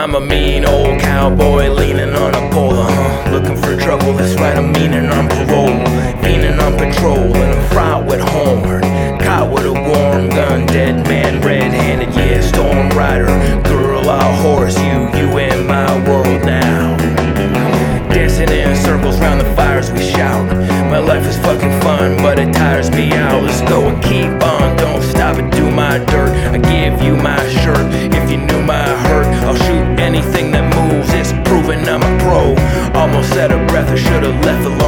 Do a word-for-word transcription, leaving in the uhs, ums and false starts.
I'm a mean old cowboy leaning on a pole, huh? Looking for trouble, that's right, I'm meaning on parole. Fiending on patrol, and I'm fraught with horn. Caught with a warm gun, dead man red-handed, yeah, storm rider. Girl, I'll horse you, you in my world now. Dancing in circles round the fires we shout. My life is fucking fun, but it tires me out. Let's go and keep on, don't stop and do my dirt. I give you my shirt, if you knew my hurt. I'll shoot anything that moves, it's proven I'm a pro. Almost out of breath, I should've left alone.